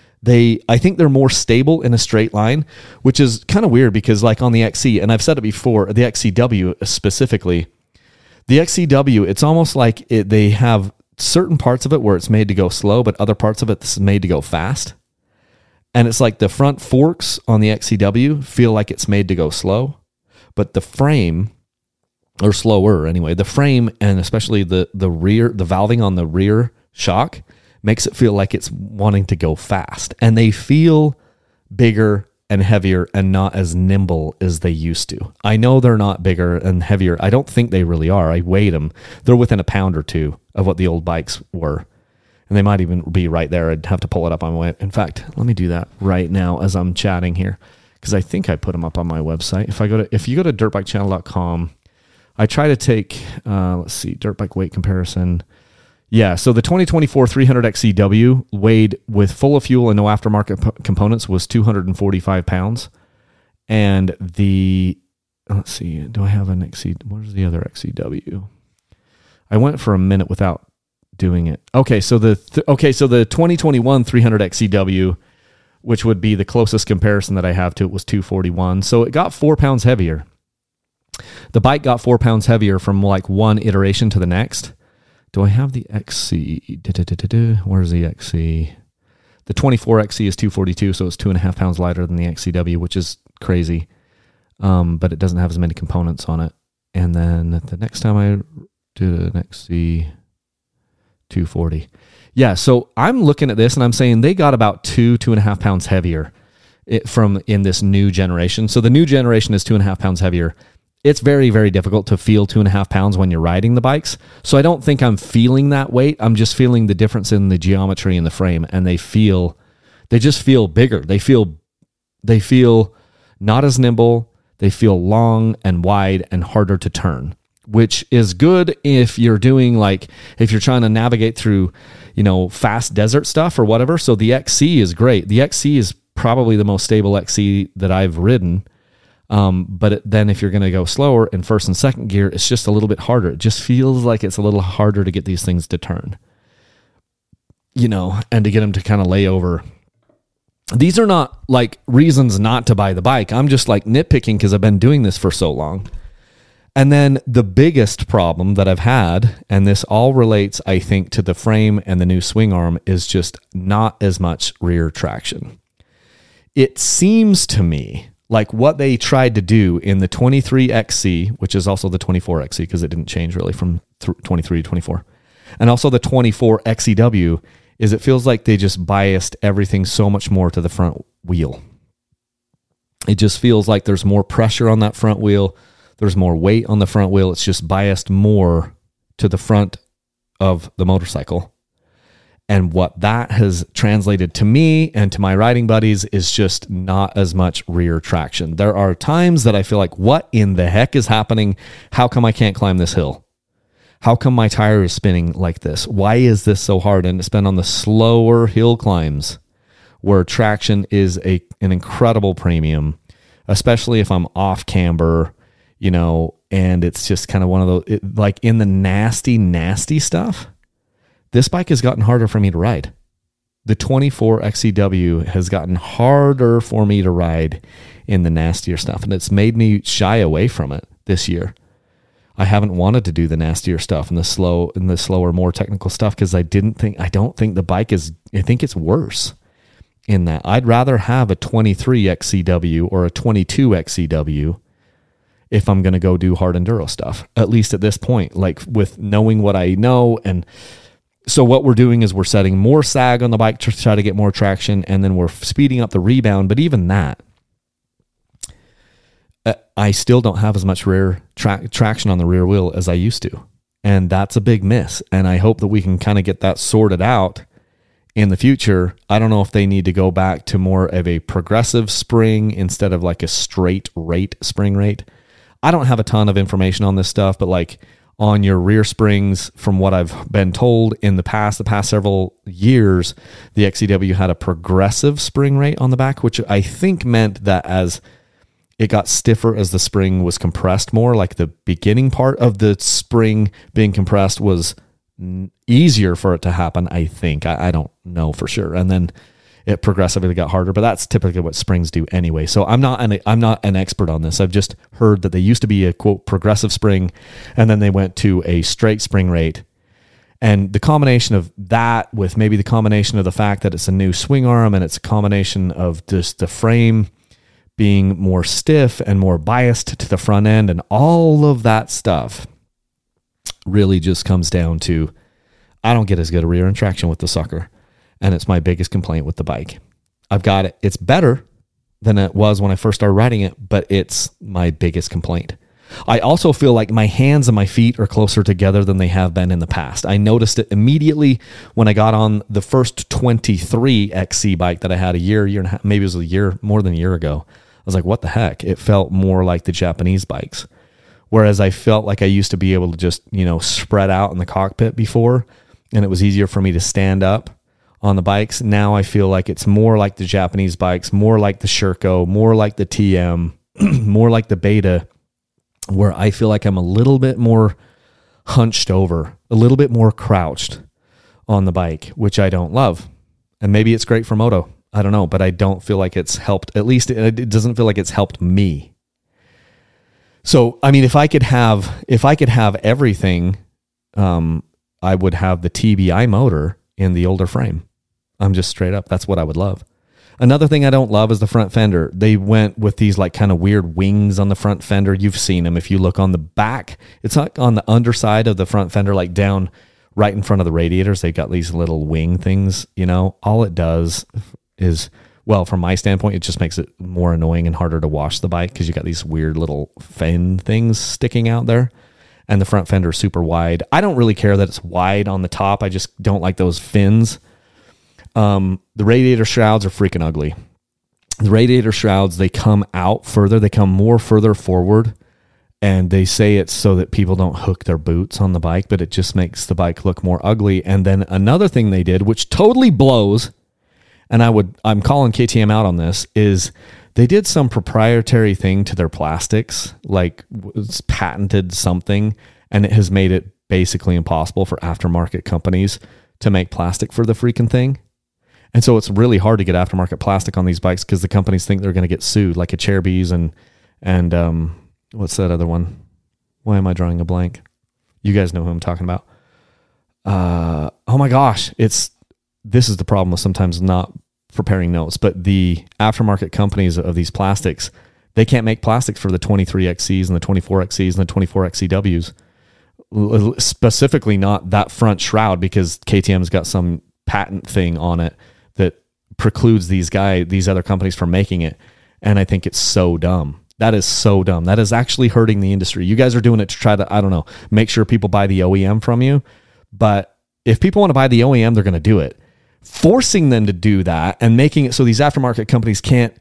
I think they're more stable in a straight line, which is kind of weird because like on the XC, and I've said it before, the XCW specifically, the XCW, it's almost like they have certain parts of it where it's made to go slow, but other parts of it's made to go fast. And it's like the front forks on the XCW feel like it's made to go slow, but the frame, or slower anyway, the frame and especially the rear, the valving on the rear shock makes it feel like it's wanting to go fast. And they feel bigger and heavier and not as nimble as they used to. I know they're not bigger and heavier. I don't think they really are. I weighed them. They're within a pound or two of what the old bikes were. And they might even be right there. I'd have to pull it up on my... In fact, let me do that right now as I'm chatting here, because I think I put them up on my website. If you go to dirtbikechannel.com, I try to take, let's see, dirt bike weight comparison. Yeah, so the 2024 300 XCW weighed with full of fuel and no aftermarket components was 245 pounds. And let's see, do I have an XC? Where's the other XCW? I went for a minute without doing it. Okay, so the 2021 300 XCW, which would be the closest comparison that I have to it, was 241. So it got 4 pounds heavier. The bike got 4 pounds heavier from like one iteration to the next. Do I have the XC? Where's the XC? The 24 XC is 242, so it's 2.5 pounds lighter than the XCW, which is crazy. But it doesn't have as many components on it. And then the next time I do an XC 240. Yeah, so I'm looking at this and I'm saying they got about 2.5 pounds heavier in this new generation. So the new generation is 2.5 pounds heavier. It's very, very difficult to feel 2.5 pounds when you're riding the bikes. So I don't think I'm feeling that weight. I'm just feeling the difference in the geometry in the frame, and they just feel bigger. They feel not as nimble. They feel long and wide and harder to turn, which is good if you're doing if you're trying to navigate through, fast desert stuff or whatever. So the XC is great. The XC is probably the most stable XC that I've ridden. But then if you're going to go slower in first and second gear, it's just a little bit harder. It just feels like it's a little harder to get these things to turn, and to get them to kind of lay over. These are not reasons not to buy the bike. I'm just nitpicking because I've been doing this for so long. And then the biggest problem that I've had, and this all relates, I think, to the frame and the new swing arm, is just not as much rear traction. It seems to me like what they tried to do in the 23XC, which is also the 24XC because it didn't change really from 23 to 24, and also the 24 XCW, is it feels like they just biased everything so much more to the front wheel. It just feels like there's more pressure on that front wheel. There's more weight on the front wheel. It's just biased more to the front of the motorcycle. And what that has translated to me and to my riding buddies is just not as much rear traction. There are times that I feel like, what in the heck is happening? How come I can't climb this hill? How come my tire is spinning like this? Why is this so hard? And it's been on the slower hill climbs where traction is an incredible premium, especially if I'm off camber, and it's just kind of one of those, in the nasty stuff. This bike has gotten harder for me to ride. The 24 XCW has gotten harder for me to ride in the nastier stuff, and it's made me shy away from it this year. I haven't wanted to do the nastier stuff and the slower, more technical stuff because I don't think the bike is, I think it's worse in that. I'd rather have a 23 XCW or a 22 XCW if I'm going to go do hard enduro stuff, at least at this point, with knowing what I know. And so what we're doing is we're setting more sag on the bike to try to get more traction, and then we're speeding up the rebound. But even that, I still don't have as much rear traction on the rear wheel as I used to. And that's a big miss. And I hope that we can kind of get that sorted out in the future. I don't know if they need to go back to more of a progressive spring instead of a straight rate spring rate. I don't have a ton of information on this stuff, but on your rear springs, from what I've been told in the past several years, the XCW had a progressive spring rate on the back, which I think meant that as it got stiffer as the spring was compressed more, the beginning part of the spring being compressed was easier for it to happen, I think. I don't know for sure. And then it progressively got harder, but that's typically what springs do anyway. So I'm not an expert on this. I've just heard that they used to be a quote progressive spring, and then they went to a straight spring rate. And the combination of that with maybe the combination of the fact that it's a new swing arm and it's a combination of just the frame being more stiff and more biased to the front end and all of that stuff really just comes down to, I don't get as good a rear end traction with the sucker. And it's my biggest complaint with the bike. I've got it. It's better than it was when I first started riding it, but it's my biggest complaint. I also feel like my hands and my feet are closer together than they have been in the past. I noticed it immediately when I got on the first 23 XC bike that I had a year and a half, maybe it was more than a year ago. I was like, what the heck? It felt more like the Japanese bikes. Whereas I felt like I used to be able to just, spread out in the cockpit before, and it was easier for me to stand up on the bikes. Now I feel like it's more like the Japanese bikes, more like the Sherco, more like the TM, more like the Beta, where I feel like I'm a little bit more hunched over, a little bit more crouched on the bike, which I don't love. And maybe it's great for moto. I don't know, but I don't feel like it's helped. At least it doesn't feel like it's helped me. So, I mean, if I could have everything, I would have the TBI motor in the older frame. I'm just straight up. That's what I would love. Another thing I don't love is the front fender. They went with these like kind of weird wings on the front fender. You've seen them. If you look on the back, it's not on the underside of the front fender, like down right in front of the radiators. They've got these little wing things, you know. All it does is, well, from my standpoint, it just makes it more annoying and harder to wash the bike because you got these weird little fin things sticking out there. And the front fender is super wide. I don't really care that it's wide on the top. I just don't like those fins. The radiator shrouds are freaking ugly. The radiator shrouds, they come out further. They come more further forward. And they say it's so that people don't hook their boots on the bike, but it just makes the bike look more ugly. And then another thing they did, which totally blows, and I'm calling KTM out on this, is they did some proprietary thing to their plastics, like it's patented something, and it has made it basically impossible for aftermarket companies to make plastic for the freaking thing. And so it's really hard to get aftermarket plastic on these bikes because the companies think they're going to get sued, like a Cherbys and what's that other one? Why am I drawing a blank? You guys know who I'm talking about. Oh my gosh, this is the problem with sometimes not preparing notes, but the aftermarket companies of these plastics, they can't make plastics for the 23XCs and the 24XCs and the 24XCWs. Specifically not that front shroud because KTM's got some patent thing on it that precludes these other companies from making it. And I think it's so dumb. That is so dumb. That is actually hurting the industry. You guys are doing it to try to, I don't know, make sure people buy the OEM from you. But if people want to buy the OEM, they're going to do it. Forcing them to do that and making it so these aftermarket companies can't,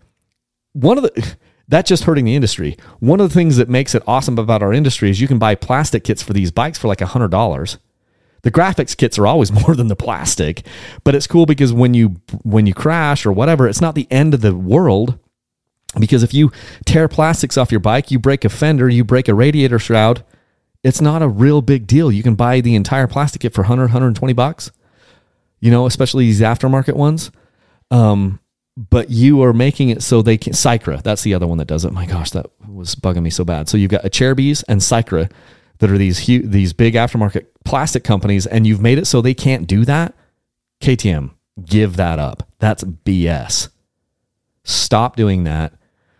that's just hurting the industry. One of the things that makes it awesome about our industry is you can buy plastic kits for these bikes for like $100. The graphics kits are always more than the plastic, but it's cool because when you crash or whatever, it's not the end of the world. Because if you tear plastics off your bike, you break a fender, you break a radiator shroud, it's not a real big deal. You can buy the entire plastic kit for $120, you know, especially these aftermarket ones. But you are making it so they can, Cycra, that's the other one that does it. My gosh, that was bugging me so bad. So you've got a Cherbys and Cycra that are these big aftermarket plastic companies, and you've made it so they can't do that. KTM, give that up. That's BS. Stop doing that.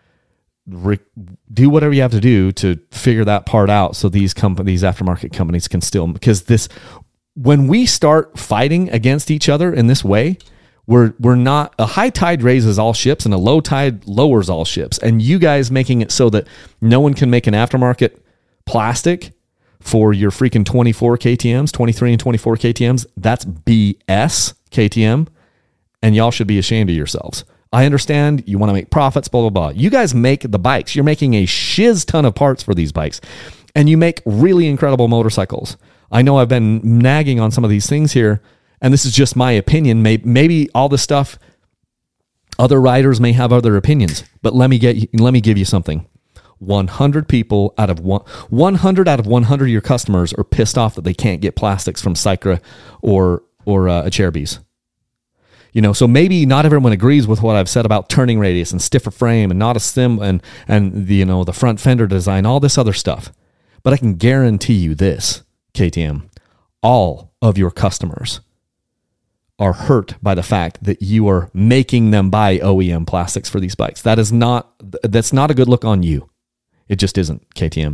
Do whatever you have to do to figure that part out so these aftermarket companies can still, because when we start fighting against each other in this way, we're not, a high tide raises all ships and a low tide lowers all ships. And you guys making it so that no one can make an aftermarket plastic for your freaking 24 KTMs, 23 and 24 KTMs, that's BS, KTM. And y'all should be ashamed of yourselves. I understand you want to make profits, blah, blah, blah. You guys make the bikes. You're making a shiz ton of parts for these bikes. And you make really incredible motorcycles. I know I've been nagging on some of these things here, and this is just my opinion. Maybe all this stuff, other riders may have other opinions, but let me give you something. 100 people out of 100 out of 100 of your customers are pissed off that they can't get plastics from Cycra or a Cherbys. You know, so maybe not everyone agrees with what I've said about turning radius and stiffer frame and not a stem and the, you know, the front fender design, all this other stuff. But I can guarantee you this, KTM, all of your customers are hurt by the fact that you are making them buy OEM plastics for these bikes. That's not a good look on you. It just isn't, KTM.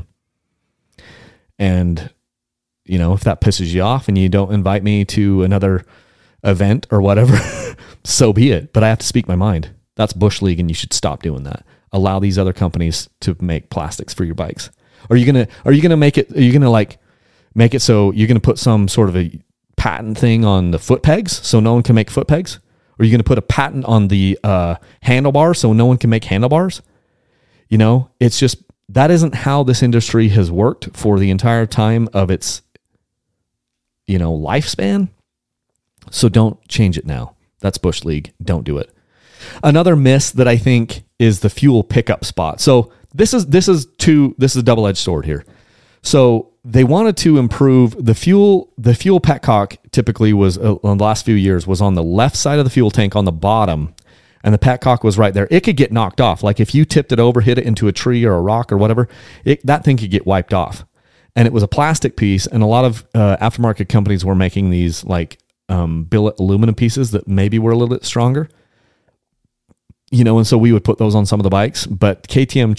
And, you know, if that pisses you off and you don't invite me to another event or whatever, so be it. But I have to speak my mind. That's Bush League, and you should stop doing that. Allow these other companies to make plastics for your bikes. Are you gonna make it so you're gonna put some sort of a patent thing on the foot pegs so no one can make foot pegs? Or are you gonna put a patent on the handlebars so no one can make handlebars? You know, it's just, that isn't how this industry has worked for the entire time of its, you know, lifespan. So don't change it now. That's Bush League. Don't do it. Another miss that I think is the fuel pickup spot. So this is a double-edged sword here. So they wanted to improve the fuel. The fuel petcock typically was, in the last few years, was on the left side of the fuel tank on the bottom, and the petcock was right there. It could get knocked off. Like if you tipped it over, hit it into a tree or a rock or whatever, that thing could get wiped off. and it was a plastic piece, and a lot of aftermarket companies were making these like billet aluminum pieces that maybe were a little bit stronger, and so we would put those on some of the bikes. But KTM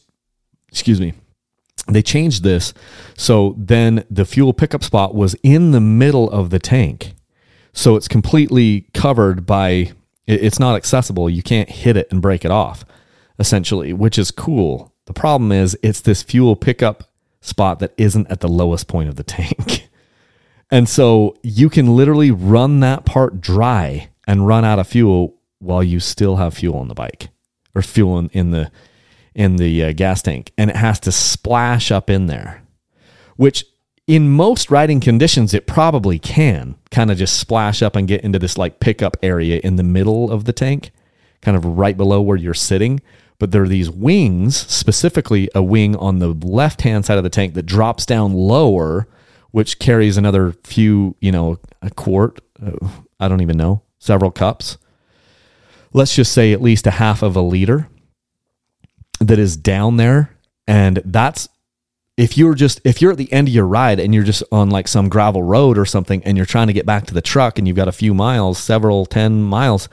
they changed this, so then the fuel pickup spot was in the middle of the tank, so it's completely covered by, it's not accessible. You can't hit it and break it off, essentially, which is cool. The problem is it's this fuel pickup spot that isn't at the lowest point of the tank. And so you can literally run that part dry and run out of fuel while you still have fuel on the bike, or fuel in the gas tank, and it has to splash up in there, which in most riding conditions, it probably can kind of just splash up and get into this like pickup area in the middle of the tank, kind of right below where you're sitting. But there are these wings, specifically a wing on the left-hand side of the tank that drops down lower, which carries another few, a quart, I don't even know, several cups. Let's just say at least a half of a liter that is down there. And that's, if you're at the end of your ride and you're just on like some gravel road or something, and you're trying to get back to the truck and you've got a few miles, 10 miles,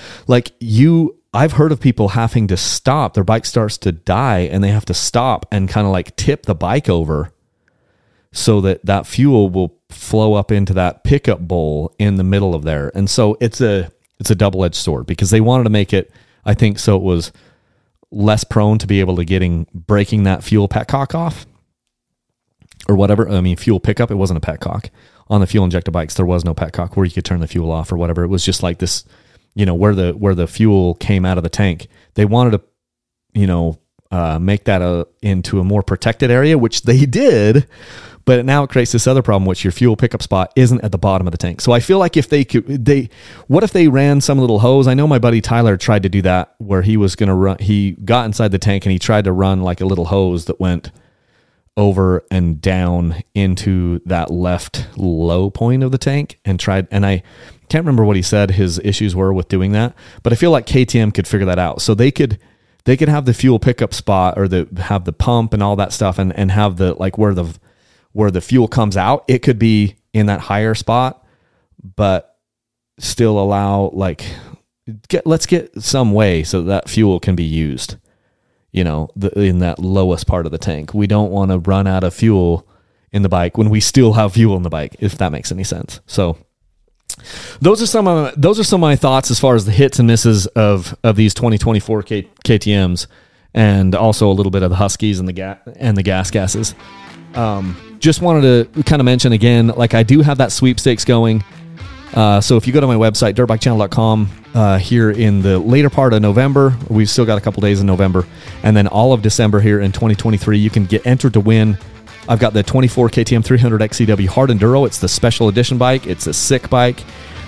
I've heard of people having to stop. Their bike starts to die and they have to stop and kind of like tip the bike over so that fuel will flow up into that pickup bowl in the middle of there. And so it's a double-edged sword, because they wanted to make it, I think, so it was less prone to be able to breaking that fuel petcock off or whatever. I mean, fuel pickup, it wasn't a petcock. On the fuel injected bikes, there was no petcock where you could turn the fuel off or whatever. It was just like this, where the fuel came out of the tank. They wanted to, make that into a more protected area, which they did, but now it creates this other problem, which your fuel pickup spot isn't at the bottom of the tank. So I feel like if what if they ran some little hose? I know my buddy Tyler tried to do that, where he was going to run, he got inside the tank and he tried to run like a little hose that went over and down into that left low point of the tank, and I can't remember what he said his issues were with doing that, but I feel like KTM could figure that out. So they could have the fuel pickup spot, or have the pump and all that stuff, and have the, like, where the fuel comes out, it could be in that higher spot, but still allow, let's get some way so that fuel can be used, in that lowest part of the tank. We don't want to run out of fuel in the bike when we still have fuel in the bike, if that makes any sense. So those are some of my thoughts as far as the hits and misses of these 2024 KTMs, and also a little bit of the Huskies and the gas gases. Just wanted to kind of mention again, I do have that sweepstakes going. So if you go to my website, dirtbikechannel.com, here in the later part of November, we've still got a couple days in November, and then all of December here in 2023, you can get entered to win. I've got the 24 KTM 300 XCW Hard Enduro. It's the special edition bike. It's a sick bike.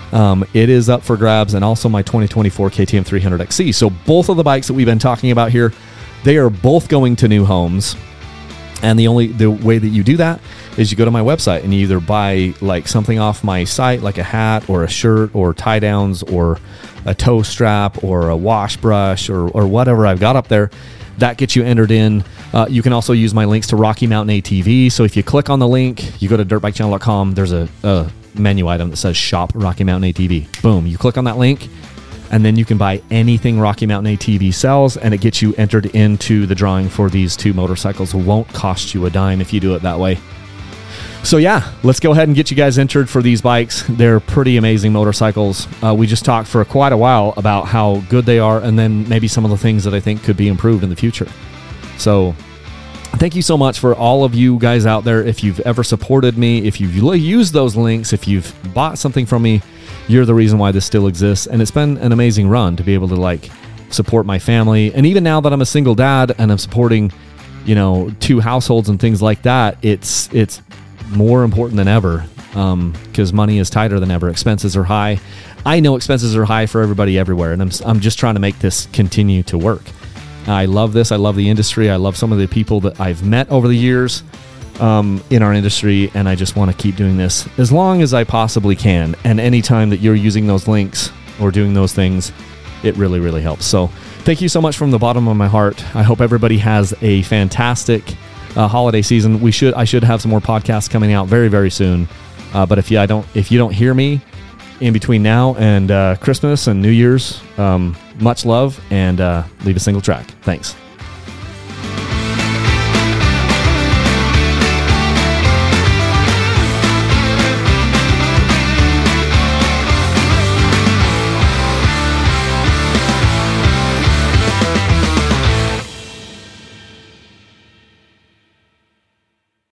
It is up for grabs, and also my 2024 KTM 300 XC. So both of the bikes that we've been talking about here, they are both going to new homes. And the way that you do that is you go to my website and you either buy something off my site, like a hat or a shirt or tie downs or a toe strap or a wash brush or whatever I've got up there. That gets you entered in. You can also use my links to Rocky Mountain ATV. So if you click on the link, you go to dirtbikechannel.com, there's a menu item that says Shop Rocky Mountain ATV. Boom, you click on that link, and then you can buy anything Rocky Mountain ATV sells, and it gets you entered into the drawing for these two motorcycles. It won't cost you a dime if you do it that way. So yeah, let's go ahead and get you guys entered for these bikes. They're pretty amazing motorcycles. We just talked for quite a while about how good they are, and then maybe some of the things that I think could be improved in the future. So thank you so much for all of you guys out there. If you've ever supported me, if you've used those links, if you've bought something from me, you're the reason why this still exists. And it's been an amazing run to be able to support my family. And even now that I'm a single dad and I'm supporting, two households and things like that, it's more important than ever, because money is tighter than ever. Expenses are high. I know expenses are high for everybody everywhere, and I'm just trying to make this continue to work. I love this. I love the industry. I love some of the people that I've met over the years in our industry, and I just want to keep doing this as long as I possibly can. And anytime that you're using those links or doing those things, it really, really helps. So thank you so much from the bottom of my heart. I hope everybody has a fantastic holiday season. I should have some more podcasts coming out very, very soon. But if you don't hear me in between now and Christmas and New Year's, much love, and leave a single track. Thanks.